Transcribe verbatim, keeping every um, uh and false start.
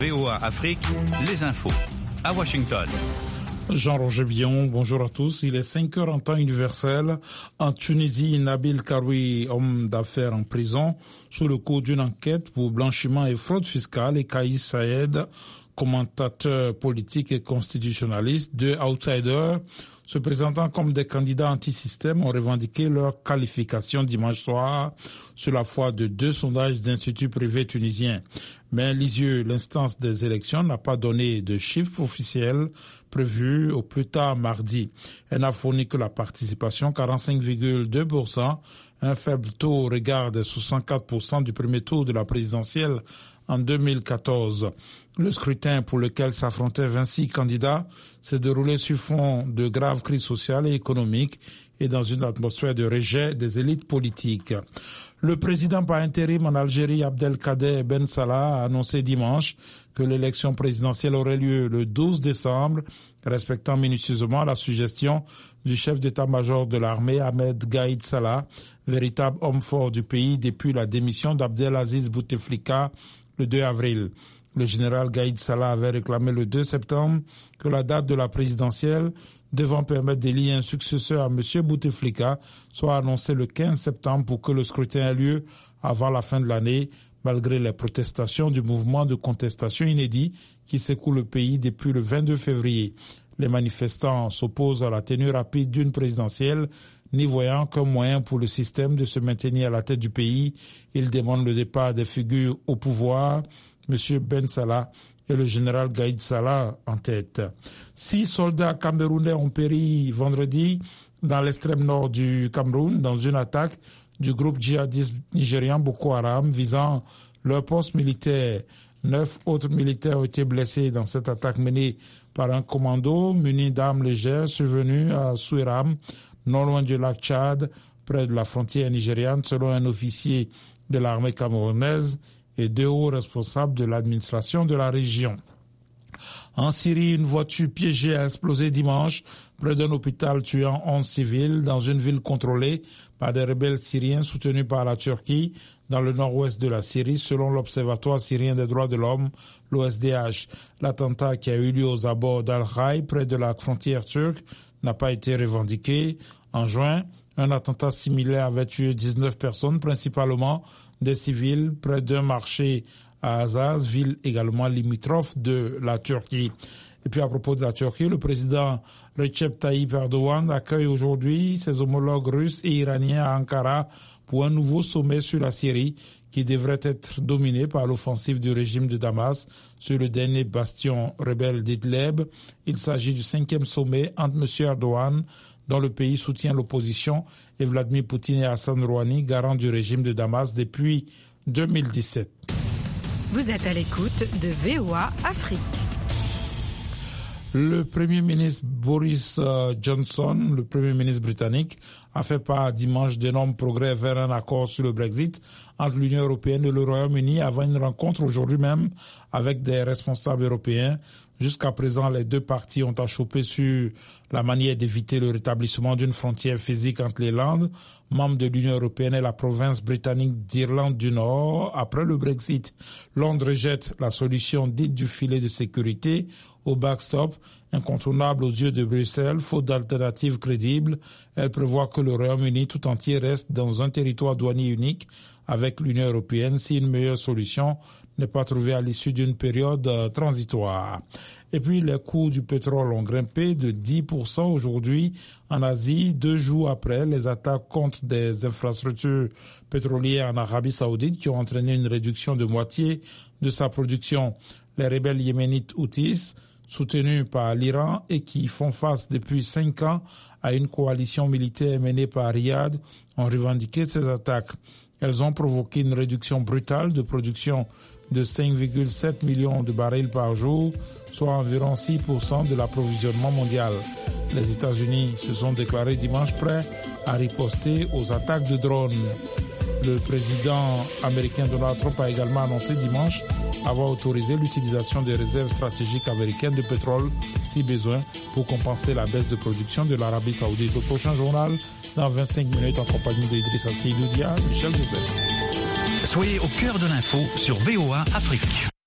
V O A Afrique, les infos, à Washington. Jean-Roger Billon, bonjour à tous. Il est cinq heures en temps universel. En Tunisie, Nabil Karoui, homme d'affaires en prison, sous le coup d'une enquête pour blanchiment et fraude fiscale, et Kaïs Saïed, commentateur politique et constitutionnaliste, deux outsiders se présentant comme des candidats anti-système, ont revendiqué leur qualification dimanche soir sur la foi de deux sondages d'instituts privés tunisiens. Mais Lisieux, l'instance des élections, n'a pas donné de chiffres officiels prévus au plus tard mardi. Elle n'a fourni que la participation, quarante-cinq virgule deux pour cent, un faible taux au regard des soixante-quatre pour cent du premier tour de la présidentielle en deux mille quatorze. Le scrutin pour lequel s'affrontaient vingt-six candidats s'est déroulé sur fond de graves crises sociales et économiques et dans une atmosphère de rejet des élites politiques. Le président par intérim en Algérie, Abdelkader Ben Salah, a annoncé dimanche que l'élection présidentielle aurait lieu le douze décembre, respectant minutieusement la suggestion du chef d'état-major de l'armée, Ahmed Gaïd Salah, véritable homme fort du pays depuis la démission d'Abdelaziz Bouteflika le deux avril. Le général Gaïd Salah avait réclamé le deux septembre que la date de la présidentielle devant permettre d'élire un successeur à M. Bouteflika soit annoncée le quinze septembre pour que le scrutin ait lieu avant la fin de l'année, malgré les protestations du mouvement de contestation inédit qui secoue le pays depuis le vingt-deux février. Les manifestants s'opposent à la tenue rapide d'une présidentielle, n'y voyant qu'un moyen pour le système de se maintenir à la tête du pays. Ils demandent le départ des figures au pouvoir, M. Ben Salah et le général Gaïd Salah en tête. Six soldats camerounais ont péri vendredi dans l'extrême nord du Cameroun dans une attaque du groupe djihadiste nigérian Boko Haram visant leur poste militaire. Neuf autres militaires ont été blessés dans cette attaque menée par un commando muni d'armes légères survenu à Souiram, non loin du lac Tchad, près de la frontière nigériane, selon un officier de l'armée camerounaise et deux hauts responsables de l'administration de la région. En Syrie, une voiture piégée a explosé dimanche près d'un hôpital tuant onze civils dans une ville contrôlée par des rebelles syriens soutenus par la Turquie dans le nord-ouest de la Syrie, selon l'Observatoire syrien des droits de l'homme, l'O S D H. L'attentat qui a eu lieu aux abords d'Al-Ray, près de la frontière turque, n'a pas été revendiqué. En juin, un attentat similaire avait tué dix-neuf personnes, principalement des civils, près d'un marché à Azaz, ville également limitrophe de la Turquie. Et puis à propos de la Turquie, le président Recep Tayyip Erdogan accueille aujourd'hui ses homologues russes et iraniens à Ankara pour un nouveau sommet sur la Syrie qui devrait être dominé par l'offensive du régime de Damas sur le dernier bastion rebelle d'Idlib. Il s'agit du cinquième sommet entre M. Erdogan, dont le pays soutient l'opposition, et Vladimir Poutine et Hassan Rouhani, garant du régime de Damas depuis deux mille dix-sept. Vous êtes à l'écoute de V O A Afrique. Le Premier ministre Boris Johnson, le Premier ministre britannique, a fait part dimanche d'énormes progrès vers un accord sur le Brexit entre l'Union européenne et le Royaume-Uni avant une rencontre aujourd'hui même avec des responsables européens. Jusqu'à présent, les deux parties ont achoppé sur la manière d'éviter le rétablissement d'une frontière physique entre l'Irlande, membre de l'Union européenne, et la province britannique d'Irlande du Nord après le Brexit. Londres rejette la solution dite du filet de sécurité au backstop, incontournable aux yeux de Bruxelles, faute d'alternative crédible. Elle prévoit que le Royaume-Uni tout entier reste dans un territoire douanier unique avec l'Union européenne si une meilleure solution n'est pas trouvée à l'issue d'une période euh, transitoire. Et puis les coûts du pétrole ont grimpé de dix pour cent aujourd'hui en Asie, deux jours après les attaques contre des infrastructures pétrolières en Arabie Saoudite qui ont entraîné une réduction de moitié de sa production. Les rebelles yéménites Houthis, soutenus par l'Iran et qui font face depuis cinq ans à une coalition militaire menée par Riyad, ont revendiqué ces attaques. Elles ont provoqué une réduction brutale de production de cinq virgule sept millions de barils par jour, soit environ six pour cent de l'approvisionnement mondial. Les États-Unis se sont déclarés dimanche prêts à riposter aux attaques de drones. Le président américain Donald Trump a également annoncé dimanche avoir autorisé l'utilisation des réserves stratégiques américaines de pétrole, si besoin, pour compenser la baisse de production de l'Arabie Saoudite. Le prochain journal, dans vingt-cinq minutes, en compagnie d'Idriss Assidoudia, Michel Joseph. Soyez au cœur de l'info sur V O A Afrique.